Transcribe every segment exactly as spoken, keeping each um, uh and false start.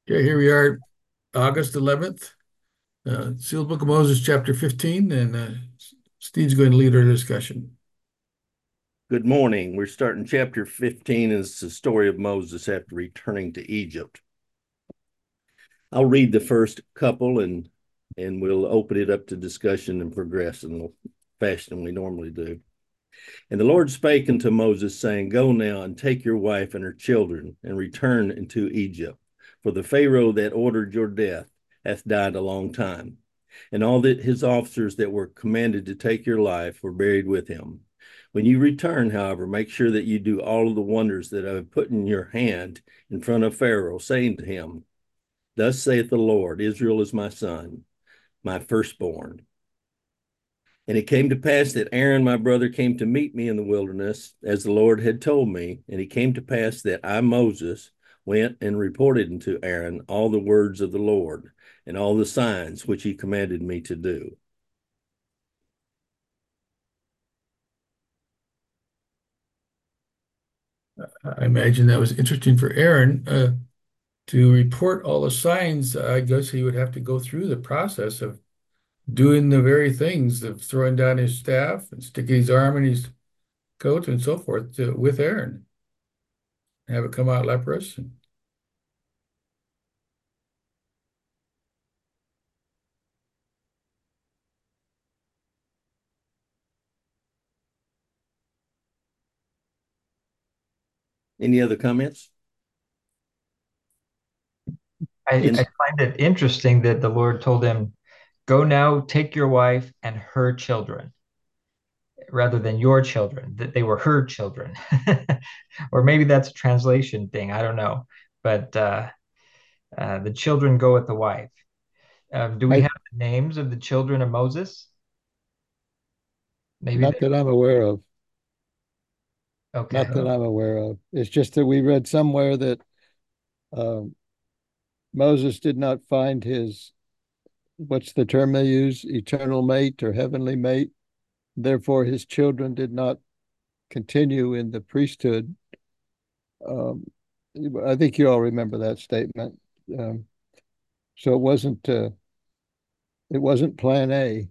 Okay, here we are, August eleventh, uh, Sealed Book of Moses, chapter fifteen, and uh, Steve's going to lead our discussion. Good morning. We're starting chapter fifteen, and it's the story of Moses after returning to Egypt. I'll read the first couple and and we'll open it up to discussion and progress in the fashion we normally do. And the Lord spake unto Moses, saying, Go now and take your wife and her children and return into Egypt. For the Pharaoh that ordered your death hath died a long time. And all that his officers that were commanded to take your life were buried with him. When you return, however, make sure that you do all of the wonders that I have put in your hand in front of Pharaoh, saying to him, Thus saith the Lord, Israel is my son, my firstborn. And it came to pass that Aaron, my brother, came to meet me in the wilderness, as the Lord had told me. And it came to pass that I, Moses, went and reported unto Aaron all the words of the Lord and all the signs which he commanded me to do. I imagine that was interesting for Aaron uh, to report all the signs. I guess he would have to go through the process of doing the very things of throwing down his staff and sticking his arm in his coat and so forth to, with Aaron, have it come out leprous. Any other comments? I, And I find it interesting that the Lord told him, Go now, take your wife and her children, rather than your children, that they were her children. Or maybe that's a translation thing. I don't know. But uh, uh, the children go with the wife. Um, do we I have the names of the children of Moses? Maybe Not they, that I'm aware of. okay. Not that I'm aware of. It's just that we read somewhere that um, Moses did not find his, what's the term they use, eternal mate or heavenly mate. Therefore, his children did not continue in the priesthood. Um, I think you all remember that statement. Um, so it wasn't uh, it wasn't Plan A.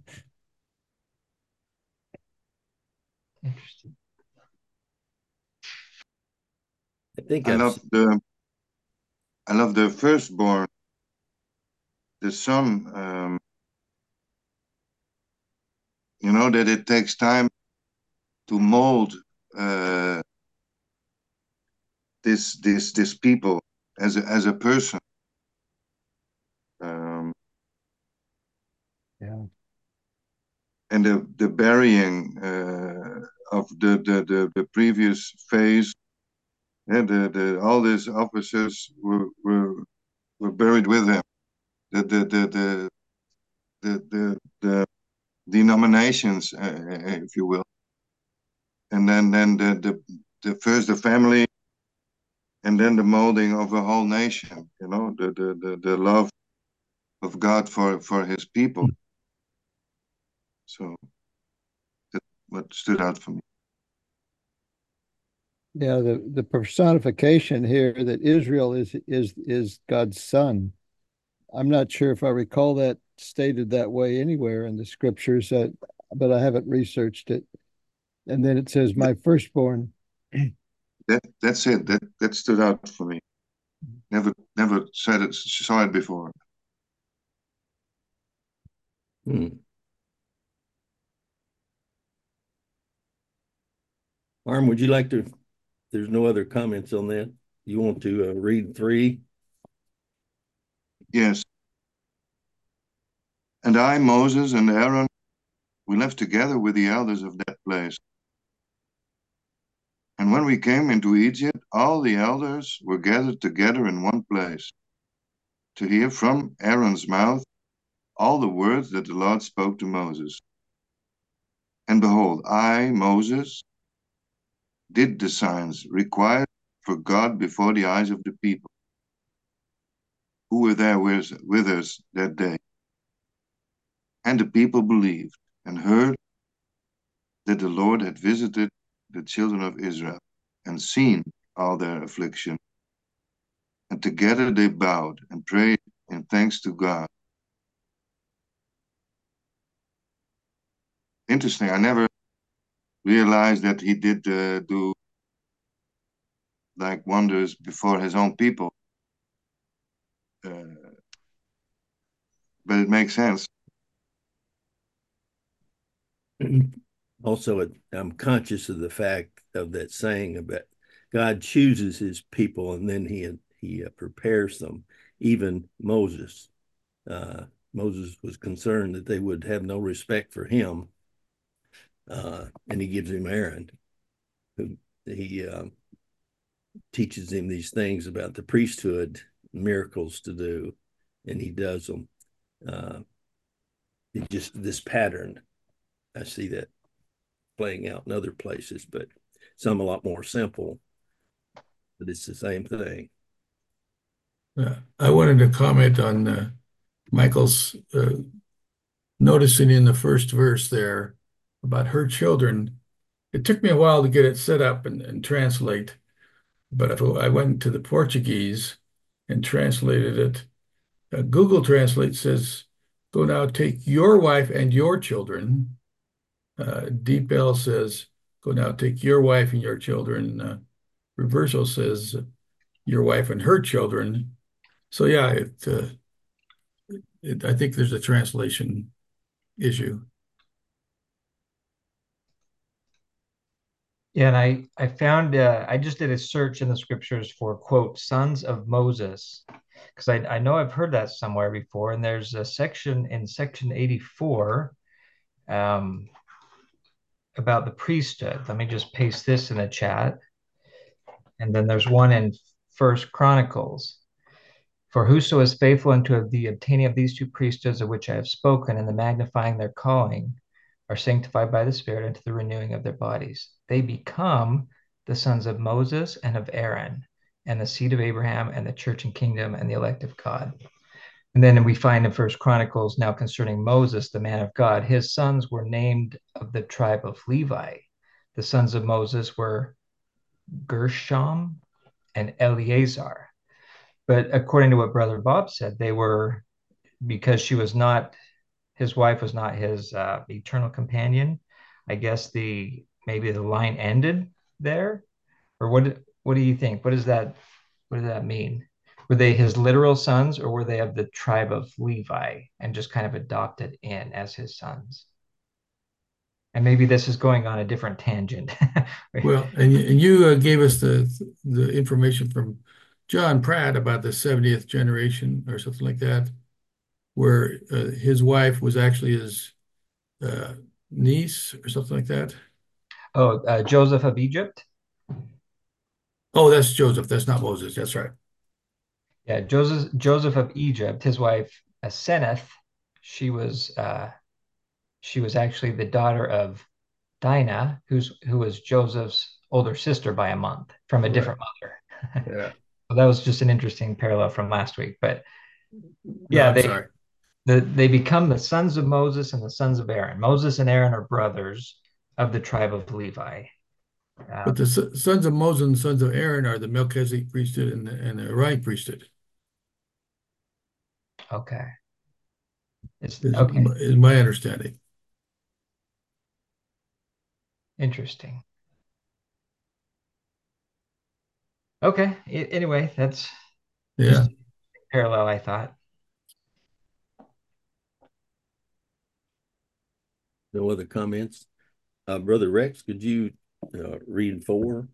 Interesting. I think I I've love the I love the firstborn, the son. Um, you know that it takes time to mold uh, this this this people as a as a person. Um, Yeah. and the the burying uh, of the, the the the previous phase, and the, the all these officers were were were buried with him. The the the the the the, the denominations, uh, if you will, and then then the the the first the family, and then the molding of a whole nation. You know, the the the, the love of God for for His people. So that's what stood out for me. Yeah, the, the personification here that Israel is is is God's son. I'm not sure if I recall that stated that way anywhere in the scriptures, uh, but I haven't researched it. And then it says, "My firstborn." That that's it. That that stood out for me. Never never said it saw it before. hmm. Arm, would you like to? There's no other comments on that. You want to uh, read three? Yes. And I, Moses and Aaron, we left together with the elders of that place. And when we came into Egypt, all the elders were gathered together in one place to hear from Aaron's mouth all the words that the Lord spoke to Moses. And behold, I, Moses, did the signs required for God before the eyes of the people who were there with, with us that day. And the people believed and heard that the Lord had visited the children of Israel and seen all their affliction. And together they bowed and prayed in thanks to God. Interesting. I never realized that he did uh, do like wonders before his own people. Uh, but it makes sense. Also, I'm conscious of the fact of that saying about God chooses his people and then he he uh, prepares them. Even Moses, uh, Moses was concerned that they would have no respect for him, uh, and he gives him Aaron, who he uh, teaches him these things about the priesthood, miracles to do, and he does them. Uh, it just this pattern, I see that playing out in other places, but some a lot more simple, but it's the same thing. Uh, I wanted to comment on uh, Michael's uh, noticing in the first verse there about her children. It took me a while to get it set up and, and translate, but if I went to the Portuguese and translated it, uh, Google Translate says, "Go now, take your wife and your children." Uh, DeepL says, "Go now, take your wife and your children." Uh, Reversal says, "Your wife and her children." So yeah, it, uh, it I think there's a translation issue. Yeah, and I I found uh, I just did a search in the scriptures for quote sons of Moses because I I know I've heard that somewhere before, and there's a section in section eighty-four um, about the priesthood. Let me just paste this in the chat, and then there's one in First Chronicles. For whoso is faithful unto the obtaining of these two priesthoods of which I have spoken, and the magnifying their calling, are sanctified by the Spirit unto the renewing of their bodies. They become the sons of Moses and of Aaron, and the seed of Abraham, and the church and kingdom, and the elect of God. And then we find in First Chronicles, now concerning Moses, the man of God, his sons were named of the tribe of Levi. The sons of Moses were Gershom and Eleazar. But according to what Brother Bob said, they were, because she was not, his wife was not his uh, eternal companion. I guess the maybe the line ended there, or what? What do you think? What does that? What does that mean? Were they his literal sons, or were they of the tribe of Levi and just kind of adopted in as his sons? And maybe this is going on a different tangent. Well, and you, and you uh, gave us the the information from John Pratt about the seventieth generation or something like that, where uh, his wife was actually his uh, niece or something like that. Oh, uh, Joseph of Egypt. Oh, that's Joseph. That's not Moses. That's right. Yeah, Joseph Joseph of Egypt. His wife Aseneth. She was uh, she was actually the daughter of Dinah, who's who was Joseph's older sister by a month from a Right. different mother. Yeah. So that was just an interesting parallel from last week. But No, yeah, I'm they sorry. the, they become the sons of Moses and the sons of Aaron. Moses and Aaron are brothers of the tribe of Levi. But Um, the s- sons of Moses and sons of Aaron are the Melchizedek priesthood and the, and the Aaronic priesthood. okay, it's Is, okay, is my understanding. interesting. Okay, a- anyway, that's Yeah. just parallel, I thought. No other comments? Uh, Brother Rex, could you uh, read four?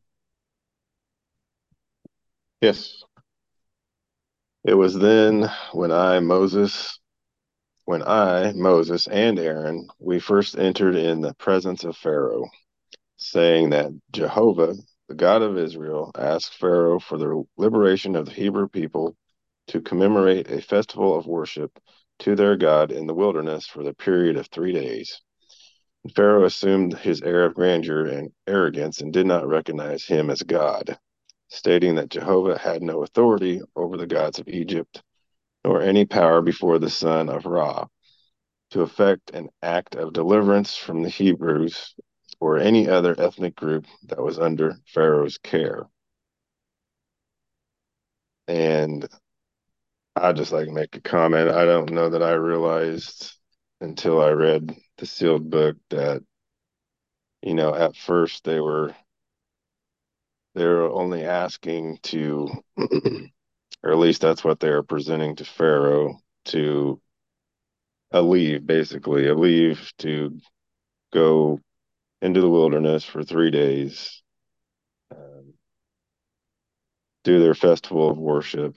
Yes. It was then when I, Moses, when I, Moses, and Aaron, we first entered in the presence of Pharaoh, saying that Jehovah, the God of Israel, asked Pharaoh for the liberation of the Hebrew people to commemorate a festival of worship to their God in the wilderness for the period of three days. And Pharaoh assumed his air of grandeur and arrogance and did not recognize him as God, stating that Jehovah had no authority over the gods of Egypt, nor any power before the son of Ra, to effect an act of deliverance from the Hebrews or any other ethnic group that was under Pharaoh's care. And I just like to make a comment. I don't know that I realized until I read the sealed book that, you know, at first they were they were only asking to, or at least that's what they were presenting to Pharaoh, to a leave, basically, a leave to go into the wilderness for three days, um, do their festival of worship,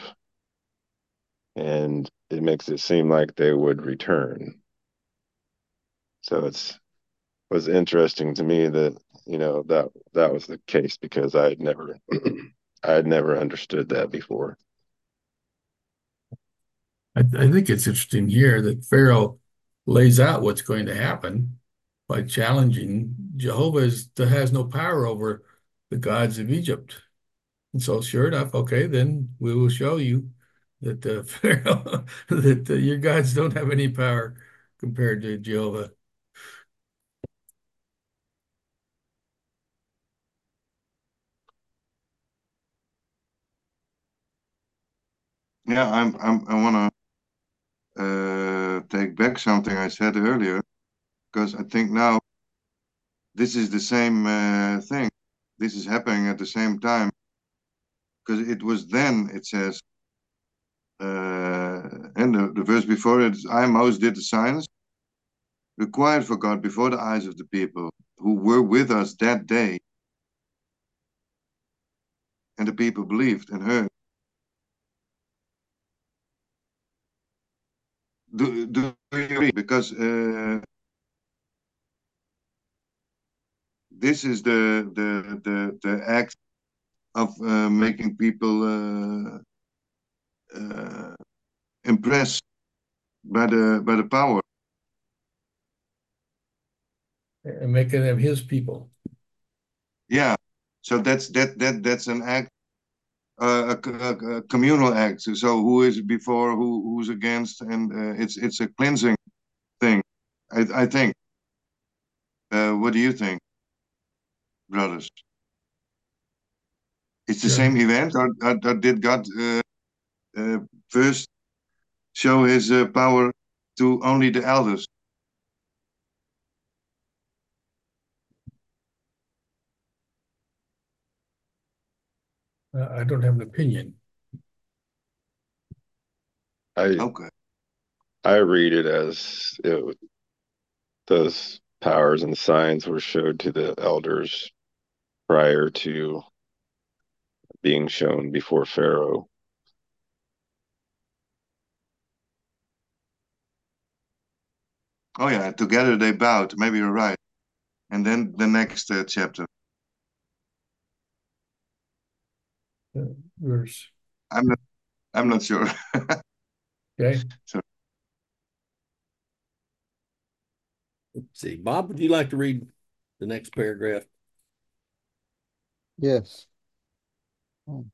and it makes it seem like they would return. So it's was interesting to me that, you know, that that was the case because I had never I had never understood that before. I, I think it's interesting here that Pharaoh lays out what's going to happen by challenging Jehovah is, has no power over the gods of Egypt. And so, sure enough, okay, then we will show you that uh, Pharaoh, that uh, your gods don't have any power compared to Jehovah. Yeah, I'm, I'm, I want to uh, take back something I said earlier because I think now this is the same uh, thing. This is happening at the same time because it was then, it says, uh, and the, the verse before it, I, Moses, did the signs required for God before the eyes of the people who were with us that day. And the people believed and heard. Do, do you agree? Because uh, this is the the the, the act of uh, making people uh, uh, impressed by the by the power. And making them his people. Yeah, so that's that that that's an act, uh, a, a, a communal act. So who is before, who who's against, and uh, it's it's a cleansing thing. I I think. Uh, what do you think, brothers? It's the Sure. same event, or, or, or did God uh, uh, first show his uh, power to only the elders? Uh, I don't have an opinion. I Okay. I read it as it, those powers and signs were showed to the elders prior to being shown before Pharaoh. Oh yeah, together they bowed. Maybe you're right. And then the next uh, chapter. Uh, verse. I'm not. I'm not sure. Okay. So Let's see, Bob, would you like to read the next paragraph? Yes. Oh,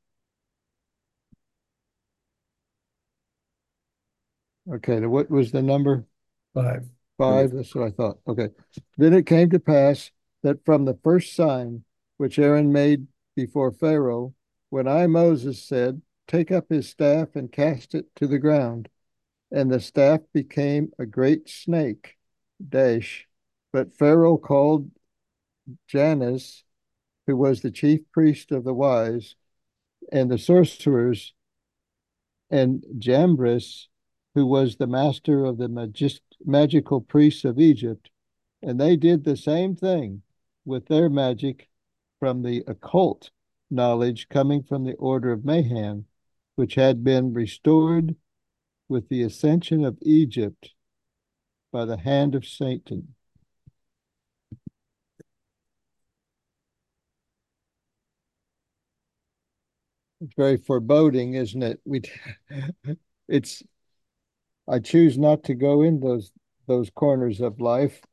okay, now what was the number? Five. Number Five, that's what I thought. Okay. Then it came to pass that from the first sign which Aaron made before Pharaoh, when I, Moses, said, take up his staff and cast it to the ground, and the staff became a great snake, dash. But Pharaoh called Jannes, who was the chief priest of the wise, and the sorcerers, and Jambres, who was the master of the magis- magical priests of Egypt, and they did the same thing with their magic from the occult knowledge coming from the order of Mahan, which had been restored with the ascension of Egypt by the hand of Satan. It's very foreboding, isn't it? We, it's. I choose not to go in those those corners of life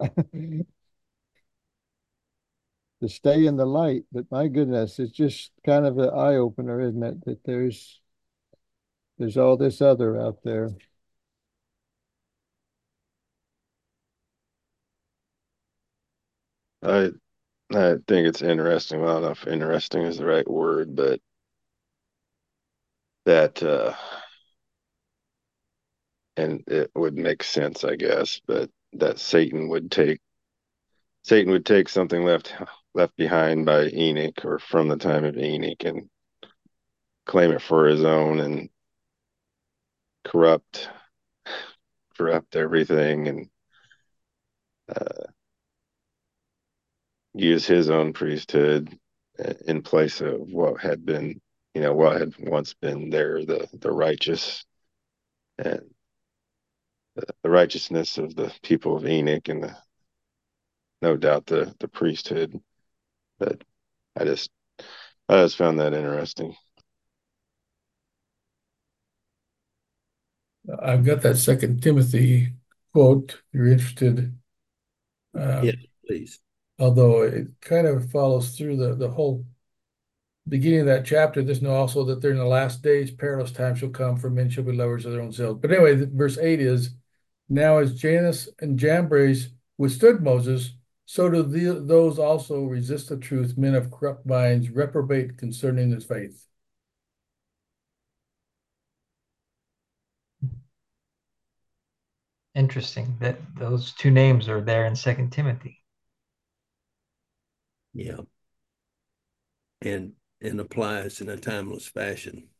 to stay in the light. But my goodness, it's just kind of an eye opener, isn't it? That there's there's all this other out there. I I think it's interesting. Well, I don't know if interesting is the right word, but that uh, and it would make sense, I guess, but that Satan would take Satan would take something left left behind by Enoch or from the time of Enoch and claim it for his own and corrupt corrupt everything and uh, use his own priesthood in place of what had been, you know, what had once been there, the the righteous and the, the righteousness of the people of Enoch and the, no doubt the the priesthood. But I just I just found that interesting. I've got that Second Timothy quote, if you're interested. Um, Yeah, please. Although it kind of follows through the, the whole beginning of that chapter. There's no also that they're in the last days, perilous times shall come, for men shall be lovers of their own selves. But anyway, verse eight is, now as Jannes and Jambres withstood Moses, so do the, those also resist the truth, men of corrupt minds, reprobate concerning the faith. Interesting that those two names are there in Second Timothy. Yeah. And and applies in a timeless fashion.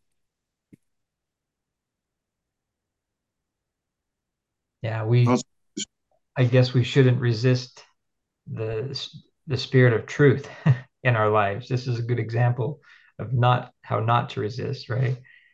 Yeah, we Also, I guess we shouldn't resist the the spirit of truth in our lives. This is a good example of not how not to resist, right?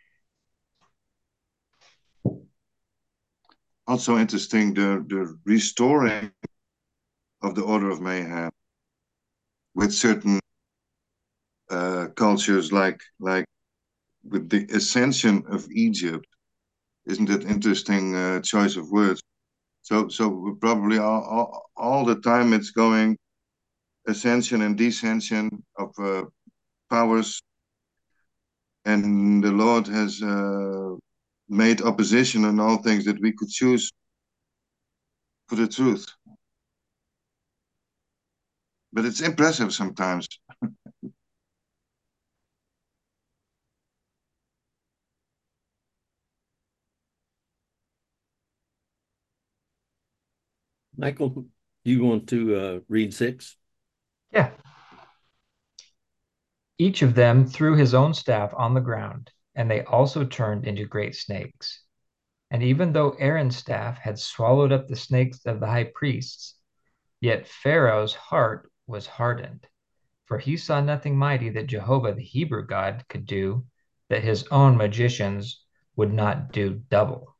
also interesting the the restoring of the order of mayhem with certain uh, cultures, like like with the ascension of Egypt. Isn't it interesting uh, choice of words? So so probably all, all, all the time it's going ascension and descension of uh, powers, and the Lord has uh, made opposition in all things that we could choose for the truth. But it's impressive sometimes. Michael, you want to uh, read six? Yeah. Each of them threw his own staff on the ground, and they also turned into great snakes. And even though Aaron's staff had swallowed up the snakes of the high priests, yet Pharaoh's heart was hardened, for he saw nothing mighty that Jehovah, the Hebrew God, could do, that his own magicians would not do double.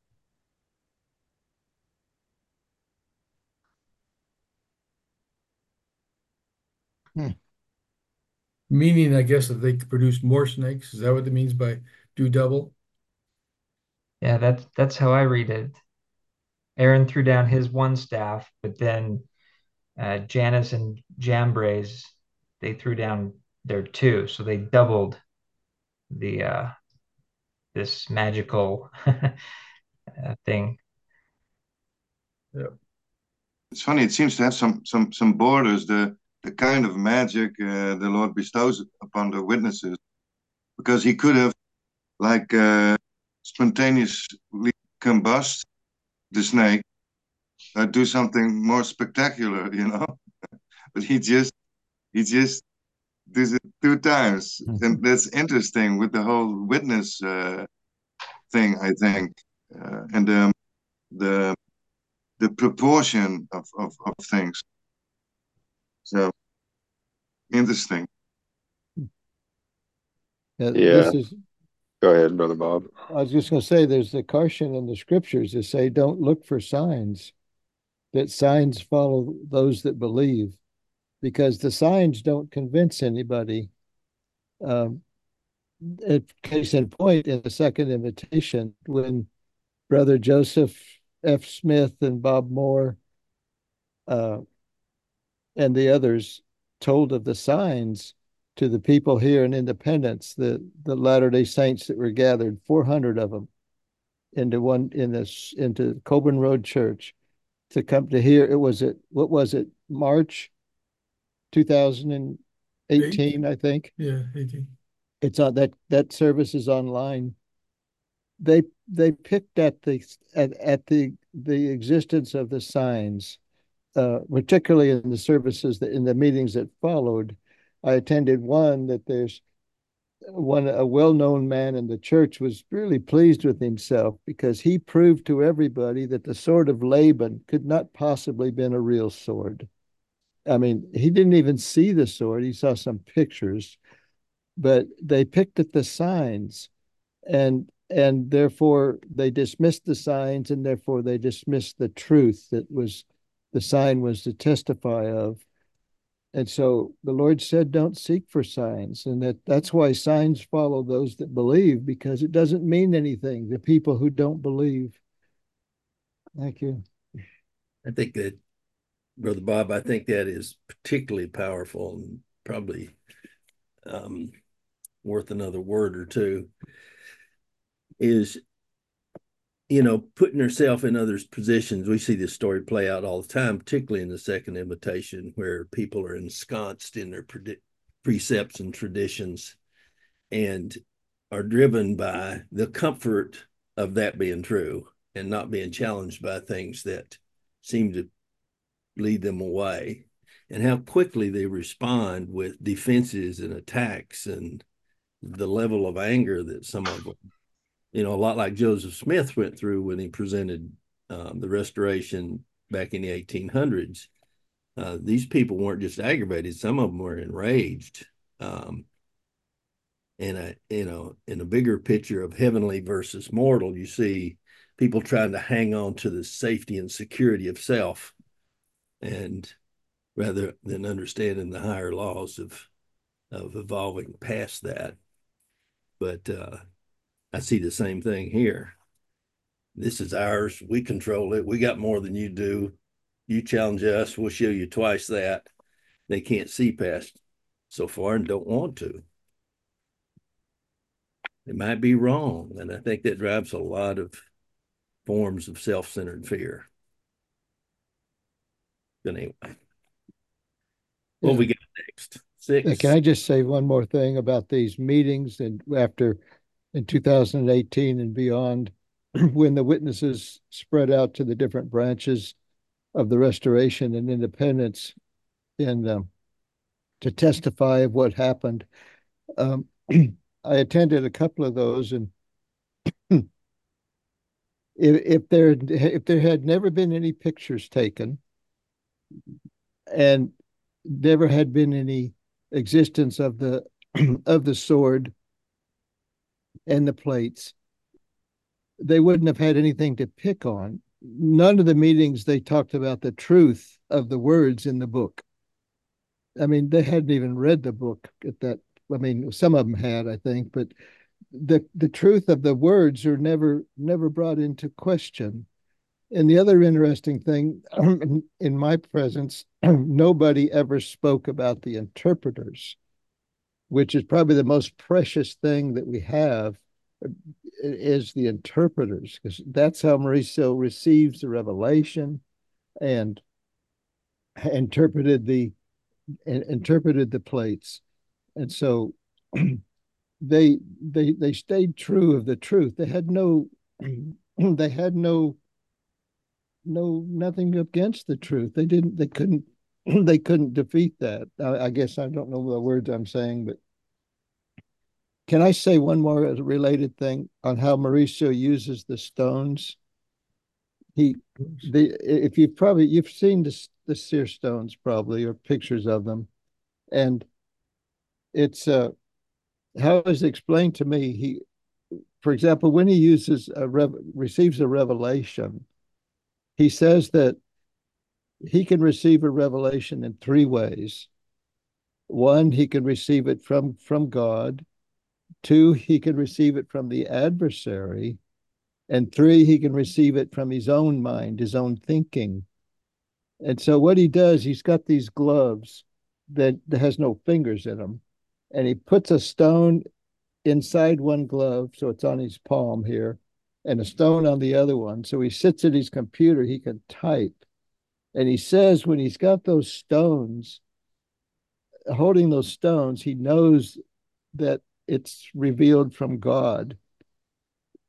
Hmm. Meaning, I guess, that they could produce more snakes. Is that what it means by do double? Yeah, that's that's how I read it. Aaron threw down his one staff, but then uh, Janus and Jambres, they threw down their two, so they doubled the uh, this magical uh, thing. Yeah. It's funny. It seems to have some some some borders. The the kind of magic uh, the Lord bestows upon the witnesses, because He could have like uh, spontaneously combust the snake, or do something more spectacular, you know. But He just He just does it two times, and that's interesting with the whole witness uh, thing, I think, uh, and um, the the proportion of, of, of things. So interesting. Yeah, Yeah, this is, go ahead, Brother Bob. I was just going to say, there's the caution in the scriptures to say, don't look for signs, that signs follow those that believe, because the signs don't convince anybody. Um, case in point, in the second invitation, when Brother Joseph F. Smith and Bob Moore uh, and the others told of the signs to the people here in Independence, the, the Latter-day Saints that were gathered, four hundred of them, into one in this into Coburn Road Church, to come to hear. It was it what was it March twenty eighteen, Eight? I think. Yeah, eighteen. It's on that that service is online. they they picked at the at, at the the existence of the signs, uh, particularly in the services that in the meetings that followed. I attended one that there's one a well-known man in the church was really pleased with himself because he proved to everybody that the sword of Laban could not possibly been a real sword. I mean, he didn't even see the sword. He saw some pictures, but they picked at the signs, and and therefore they dismissed the signs, and therefore they dismissed the truth that was the sign was to testify of. And so the Lord said, don't seek for signs. And that, that's why signs follow those that believe, because it doesn't mean anything to people who don't believe. Thank you. I think that, Brother Bob, I think that is particularly powerful and probably um, worth another word or two, is, you know, putting herself in others' positions. We see this story play out all the time, particularly in the second invitation, where people are ensconced in their precepts and traditions and are driven by the comfort of that being true and not being challenged by things that seem to lead them away, and how quickly they respond with defenses and attacks, and the level of anger that some of them, you know, a lot like Joseph Smith went through when he presented um, the Restoration back in the eighteen hundreds. Uh, these people weren't just aggravated; some of them were enraged. Um, and a, you know, in a bigger picture of heavenly versus mortal, you see people trying to hang on to the safety and security of self, and rather than understanding the higher laws of of evolving past that. But uh, I see the same thing here. This is ours. We control it. We got more than you do. You challenge us, we'll show you twice that. They can't see past so far and don't want to. It might be wrong. And I think that drives a lot of forms of self-centered fear. But anyway, what Yeah. we got next? Six. Can I just say one more thing about these meetings and after in two thousand eighteen and beyond, when the witnesses spread out to the different branches of the Restoration and Independence and um, to testify of what happened. Um, I attended a couple of those, and if, if there if there had never been any pictures taken, and never had been any existence of the of the sword and the plates, they wouldn't have had anything to pick on. None of the meetings they talked about the truth of the words in the book. I mean, they hadn't even read the book at that. I mean, some of them had, I think, but the the truth of the words are never never brought into question. And the other interesting thing, in my presence, nobody ever spoke about the interpreters, which is probably the most precious thing that we have, is the interpreters, because that's how Mauricio receives the revelation and interpreted the interpreted the plates. And so they they they stayed true of the truth. They had no they had no no nothing against the truth. They didn't they couldn't they couldn't defeat that. I, I guess I don't know the words I'm saying, but can I say one more related thing on how Mauricio uses the stones? He the if you've probably you've seen the the seer stones probably, or pictures of them, and it's uh how is it explained to me? He, for example, when he uses a rev, receives a revelation, he says that he can receive a revelation in three ways. One, he can receive it from from God. Two, he can receive it from the adversary. And three, he can receive it from his own mind, his own thinking. And so what he does, he's got these gloves that, that has no fingers in them. And he puts a stone inside one glove, so it's on his palm here, and a stone on the other one. So he sits at his computer, he can type. And he says when he's got those stones, holding those stones, he knows that it's revealed from God.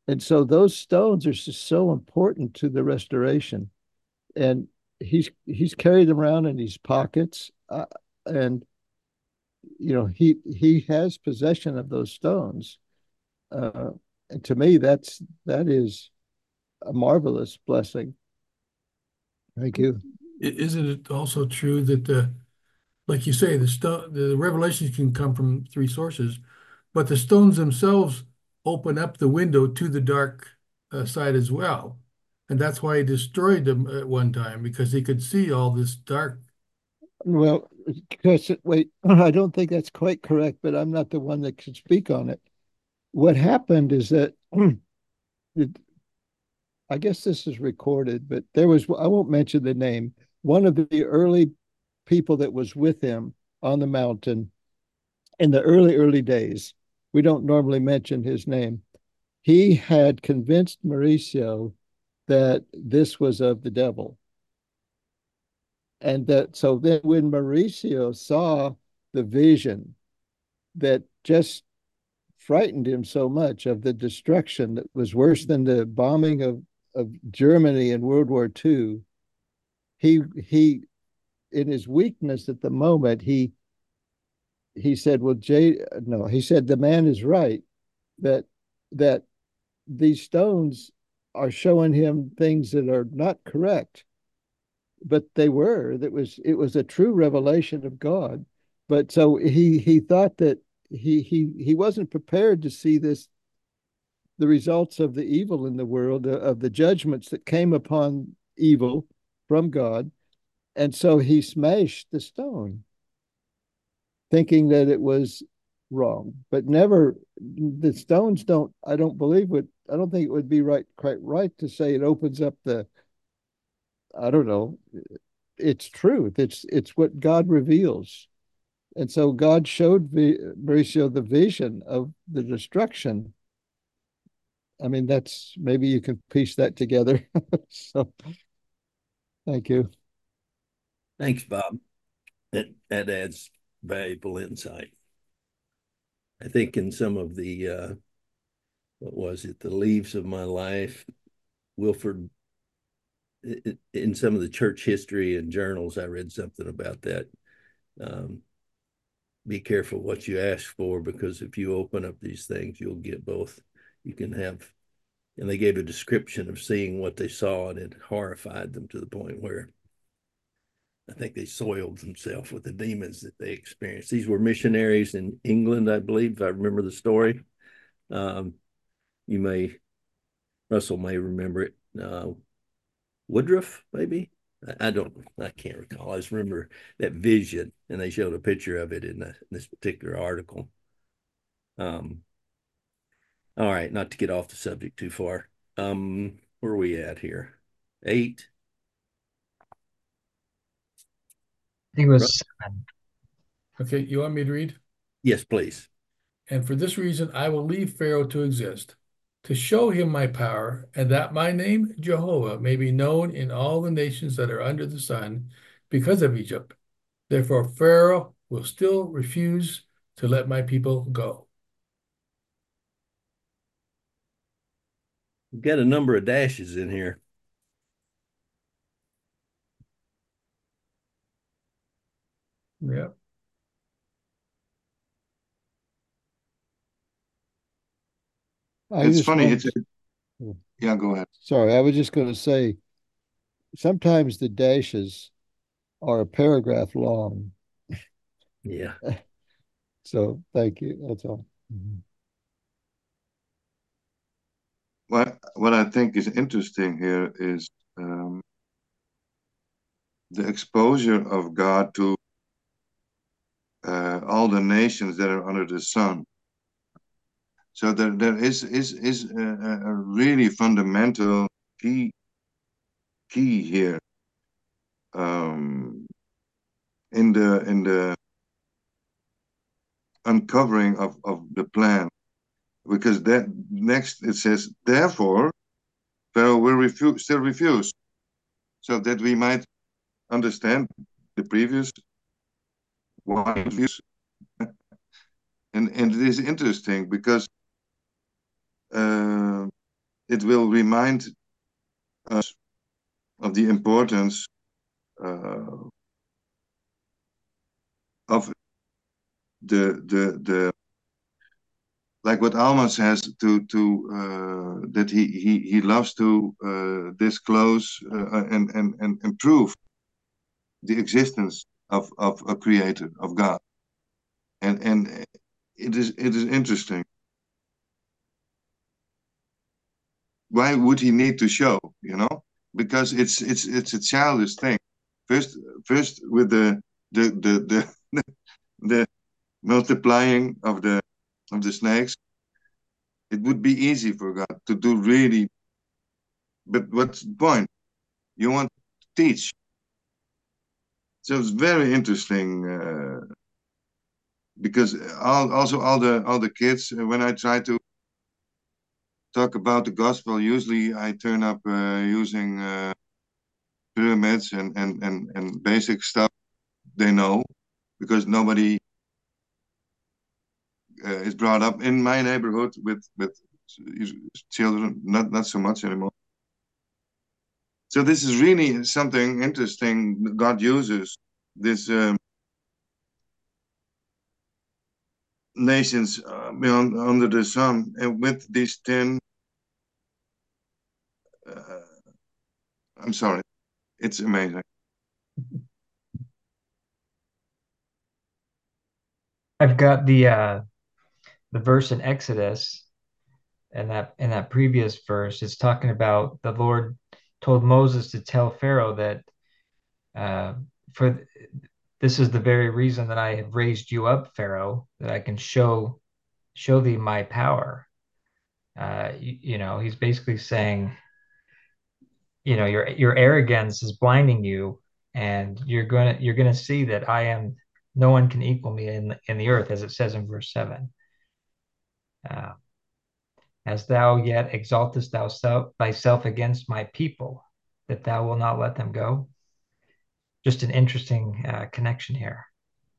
And so those stones are just so important to the restoration. And he's he's carried them around in his pockets, uh, and you know he he has possession of those stones. Uh, and to me, that's that is a marvelous blessing. Thank you. I- Isn't it also true that the, like you say, the stone, the revelations can come from three sources, but the stones themselves open up the window to the dark uh, side as well. And that's why he destroyed them at one time, because he could see all this dark. Well, because wait, I don't think that's quite correct, but I'm not the one that can speak on it. What happened is that it, I guess this is recorded, but there was, I won't mention the name, one of the early people that was with him on the mountain in the early, early days. We don't normally mention his name. He had convinced Mauricio that this was of the devil. And that, so then when Mauricio saw the vision that just frightened him so much of the destruction that was worse than the bombing of, of Germany in World War Two, he he in his weakness at the moment, he he said, well, Jay, no, he said the man is right, that that these stones are showing him things that are not correct, but they were. That was it was a true revelation of God. But so he he thought that he he he wasn't prepared to see this, the results of the evil in the world, uh, of the judgments that came upon evil from God. And so he smashed the stone, thinking that it was wrong, but never, the stones don't, I don't believe would, I don't think it would be right, quite right to say it opens up the, I don't know, it's truth. It's, it's what God reveals. And so God showed Mauricio the vision of the destruction. I mean, that's, maybe you can piece that together. So thank you. Thanks, Bob. That that adds valuable insight. I think in some of the uh, what was it, the Leaves of My Life, Wilford, in some of the church history and journals, I read something about that. Um, be careful what you ask for, because if you open up these things, you'll get both. You can have, and they gave a description of seeing what they saw, and it horrified them to the point where I think they soiled themselves with the demons that they experienced. These were missionaries in England, I believe, if I remember the story. Um, you may, Russell may remember it. Uh, Woodruff, maybe? I, I don't, I can't recall. I just remember that vision, and they showed a picture of it in, the, in this particular article. Um, all right, not to get off the subject too far. Um, where are we at here? Eight. I think it was seven. Okay, you want me to read? Yes, please. And for this reason, I will leave Pharaoh to exist, to show him my power, and that my name, Jehovah, may be known in all the nations that are under the sun because of Egypt. Therefore, Pharaoh will still refuse to let my people go. We've got a number of dashes in here. Yeah. I It's just funny. want, It's yeah. Go ahead. sorry, I was just going to say, sometimes the dashes are a paragraph long. Yeah. So thank you. That's all. Mhm. What what I think is interesting here is um, the exposure of God to uh, all the nations that are under the sun. So there there is is is a, a really fundamental key key here um, in the in the uncovering of, of the plan, because that next it says, therefore Pharaoh will refuse, still refuse, so that we might understand the previous one views. and and it is interesting because uh, it will remind us of the importance uh, of the the the like what Alma says to to uh, that he he he loves to uh, disclose uh, and and and and prove the existence of of a creator, of God, and and it is it is interesting. Why would he need to show, you know? Because it's it's it's a childish thing. First first with the the the the, the multiplying of the of the snakes, it would be easy for God to do really. But what's the point? You want to teach. So it's very interesting uh, because all, also all the all the kids uh, when I try to talk about the gospel, usually I turn up uh, using uh, pyramids and, and and and basic stuff they know because nobody uh, is brought up in my neighborhood with with children, not not so much anymore. So this is really something interesting. God uses this um, nations uh, beyond under the sun, and with these ten. Uh, I'm sorry, it's amazing. I've got the uh the verse in Exodus, and that in that previous verse, it's talking about the Lord told Moses to tell Pharaoh that uh, for this is the very reason that I have raised you up, Pharaoh, that I can show show thee my power. Uh, you, you know, he's basically saying, you know, your your arrogance is blinding you, and you're gonna you're gonna see that I am no one can equal me in in the earth, as it says in verse seven. Uh, as thou yet exaltest thou self, thyself against my people, that thou will not let them go. Just an interesting uh, connection here.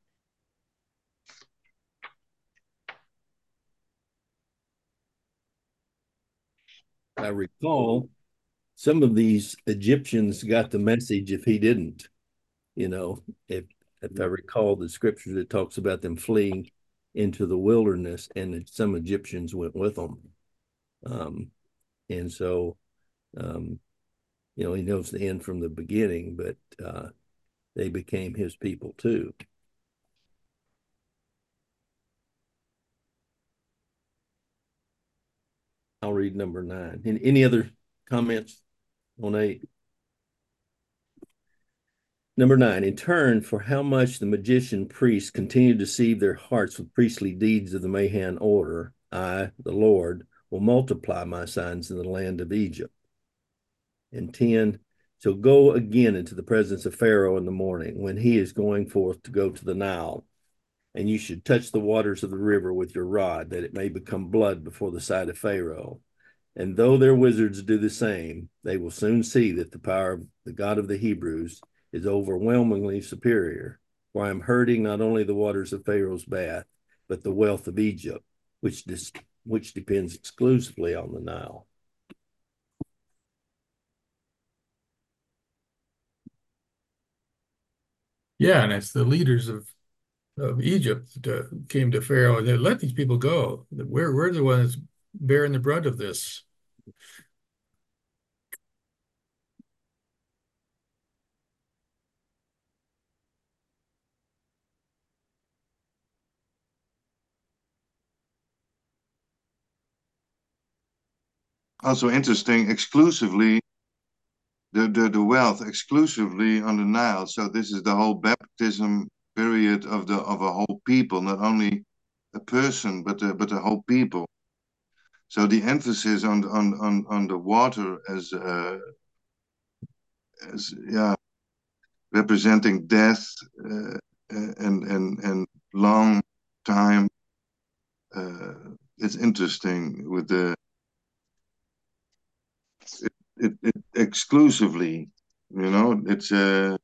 I recall some of these Egyptians got the message if he didn't, you know, if if I recall the scriptures, it talks about them fleeing into the wilderness and some Egyptians went with them. Um, and so, um, you know, he knows the end from the beginning, but uh, they became his people too. I'll read number nine. Any, any other comments on eight? Number nine, in turn, for how much the magician priests continue to deceive their hearts with priestly deeds of the Mahan order, I, the Lord, will multiply my signs in the land of Egypt. And ten, so go again into the presence of Pharaoh in the morning when he is going forth to go to the Nile. And you should touch the waters of the river with your rod, that it may become blood before the sight of Pharaoh. And though their wizards do the same, they will soon see that the power of the God of the Hebrews is overwhelmingly superior. For I am hurting not only the waters of Pharaoh's bath, but the wealth of Egypt, which, dis- which depends exclusively on the Nile. Yeah, and it's the leaders of of Egypt that uh, came to Pharaoh and they let these people go. We're we're the ones bearing the brunt of this. Also interesting, exclusively the, the, the wealth exclusively on the Nile. So this is the whole baptism period of the of a whole people, not only a person, but a, but a whole people. So the emphasis on on on on the water as uh, as yeah representing death uh, and and and long time. Uh, it's interesting with the it, it, it exclusively, you know, it's uh,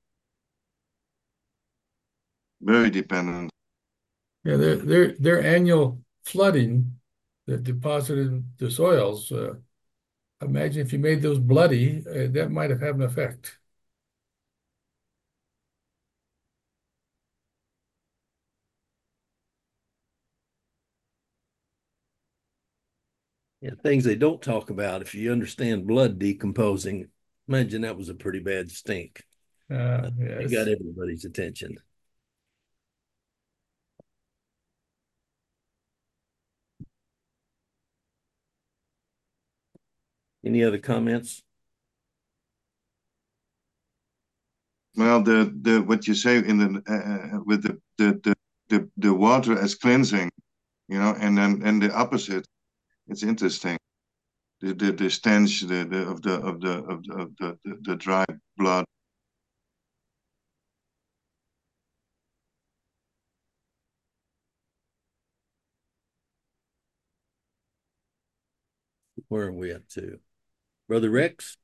very dependent. Yeah, their their their annual flooding that deposited the soils uh, Imagine if you made those bloody, uh, that might have had an effect. Yeah, things they don't talk about. If you understand blood decomposing, imagine that was a pretty bad stink. Uh, It got yes. everybody's attention. Any other comments? Well, the the what you say in the uh, with the, the the the the water as cleansing, you know, and then and the opposite. It's interesting. The the, the stench the, the of the of the of the of the, the, the dry blood. Where are we up to? Brother Rex?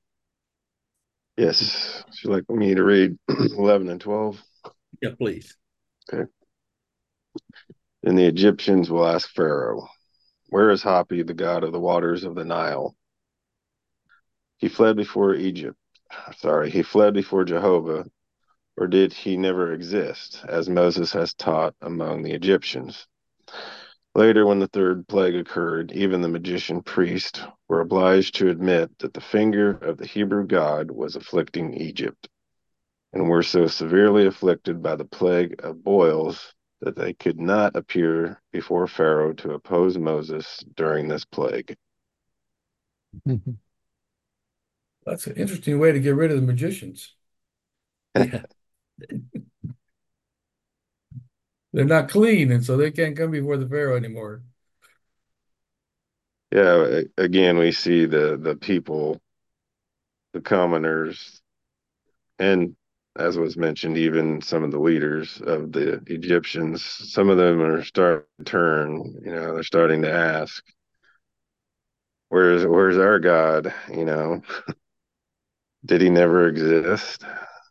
Yes. Would you like me to read eleven and twelve? Yeah, please. Okay. Then the Egyptians will ask Pharaoh, "Where is Hapi, the god of the waters of the Nile? He fled before Egypt. Sorry, he fled before Jehovah, or did he never exist, as Moses has taught among the Egyptians?" Later, when the third plague occurred, even the magician priests were obliged to admit that the finger of the Hebrew God was afflicting Egypt, and were so severely afflicted by the plague of boils that they could not appear before Pharaoh to oppose Moses during this plague. That's an interesting way to get rid of the magicians. Yeah. They're not clean, and so they can't come before the Pharaoh anymore. Yeah, again, we see the the people, the commoners, and as was mentioned, even some of the leaders of the Egyptians, some of them are starting to turn, you know, they're starting to ask, where's where's our God? You know, did he never exist?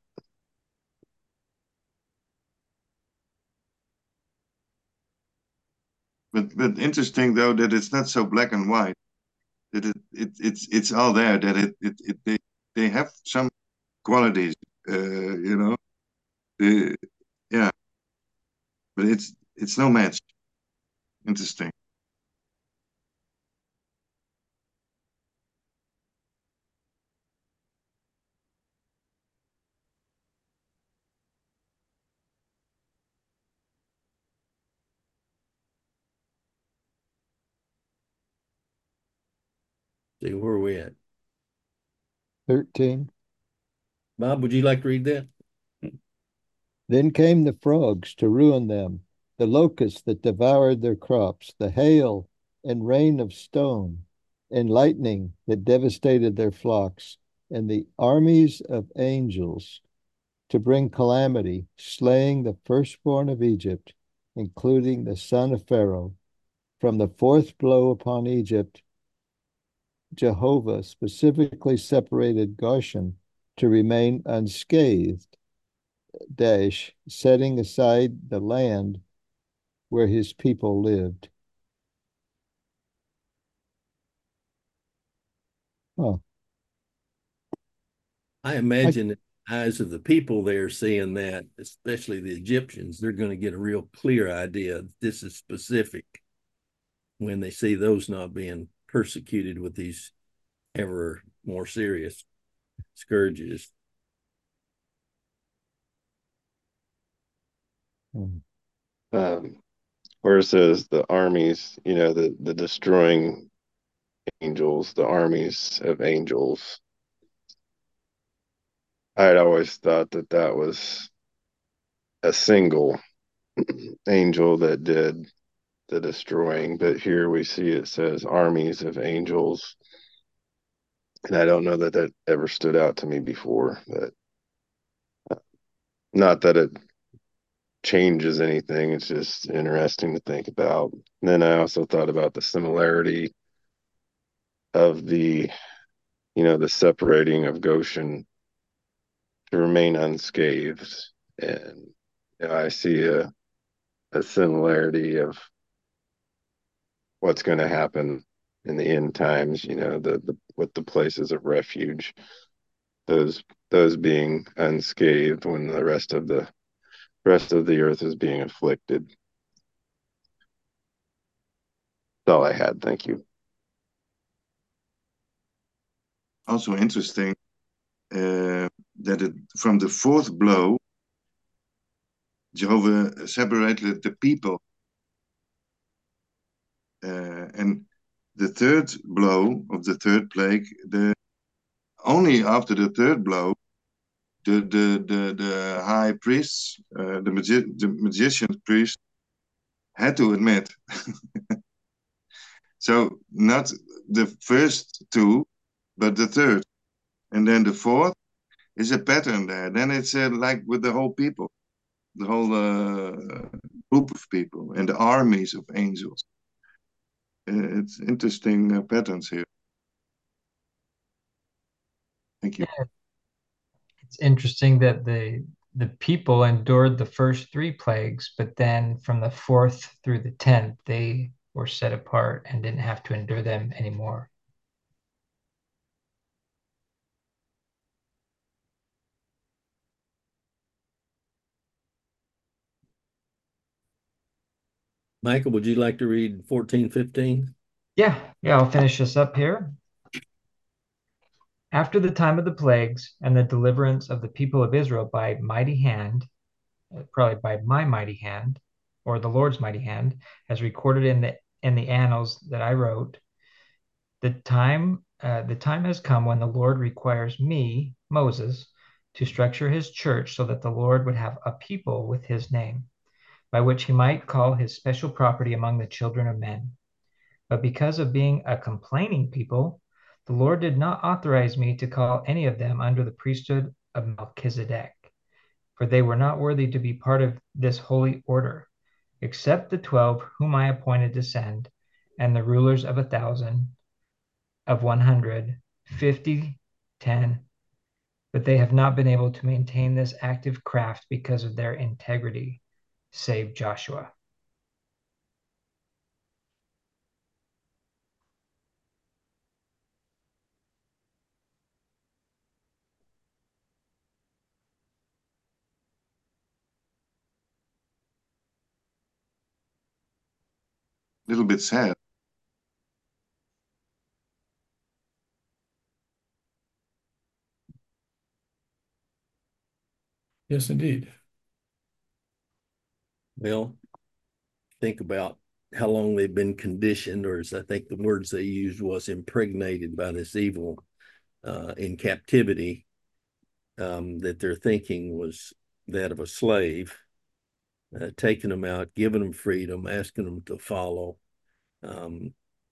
But but interesting though that it's not so black and white. That it, it it's it's all there. That it it, it they they have some qualities. Uh, you know. The, yeah, but it's it's no match. Interesting. See, where are we at? thirteen. Bob, would you like to read that? Then came the frogs to ruin them, the locusts that devoured their crops, the hail and rain of stone, and lightning that devastated their flocks, and the armies of angels to bring calamity, slaying the firstborn of Egypt, including the son of Pharaoh. From the fourth blow upon Egypt, Jehovah specifically separated Goshen to remain unscathed, dash, setting aside the land where his people lived. Oh, I I, imagine the eyes of the people there seeing that, especially the Egyptians, they're going to get a real clear idea that this is specific when they see those not being persecuted with these ever more serious scourges. mm, Um, where it says the armies, you know, the the destroying angels, the armies of angels. I'd always thought that that was a single angel that did the destroying, but here we see it says armies of angels, and I don't know that that ever stood out to me before. But not that it changes anything; it's just interesting to think about. And then I also thought about the similarity of the, you know, the separating of Goshen to remain unscathed, and you know, I see a a similarity of what's going to happen in the end times, you know, the, the with the places of refuge, those those being unscathed when the rest of the rest of the earth is being afflicted. That's all I had. Thank you. Also interesting uh, that it, from the fourth blow, Jehovah separated the people. Uh, and the third blow of the third plague, the only after the third blow, the the the, the high priests, uh, the magi the magician priest, had to admit. So not the first two, but the third, and then the fourth is a pattern there. Then it's uh, like with the whole people, the whole uh, group of people, and the armies of angels. Uh, it's interesting uh, patterns here. Thank you. Yeah, it's interesting that the the people endured the first three plagues, but then from the fourth through the tenth, they were set apart and didn't have to endure them anymore. Michael, would you like to read fourteen, fifteen? Yeah, yeah, I'll finish this up here. After the time of the plagues and the deliverance of the people of Israel by mighty hand, uh, probably by my mighty hand, or the Lord's mighty hand, as recorded in the in the annals that I wrote, the time uh, the time has come when the Lord requires me, Moses, to structure his church so that the Lord would have a people with his name, by which he might call his special property among the children of men. But because of being a complaining people, the Lord did not authorize me to call any of them under the priesthood of Melchizedek, for they were not worthy to be part of this holy order, except the twelve whom I appointed to send, and the rulers of a thousand, of one hundred, fifty, ten, but they have not been able to maintain this active craft because of their integrity, save Joshua. A little bit sad. Yes, indeed. Well, think about how long they've been conditioned, or as I think the words they used was impregnated by this evil uh, in captivity, um, that their thinking was that of a slave, uh, taking them out, giving them freedom, asking them to follow. Um,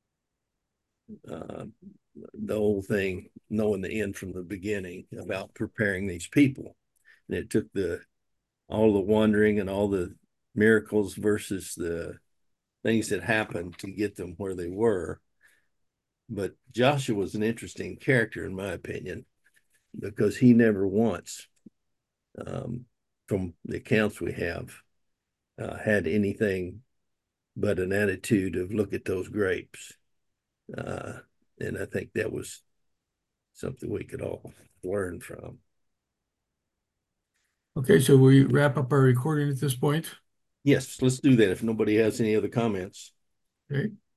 uh, the whole thing, knowing the end from the beginning about preparing these people. And it took the all the wandering and all the miracles versus the things that happened to get them where they were. But Joshua was an interesting character, in my opinion, because he never once, um, from the accounts we have, uh, had anything but an attitude of look at those grapes. Uh, and I think that was something we could all learn from. Okay, so we wrap up our recording at this point. Yes, let's do that if nobody has any other comments. Okay.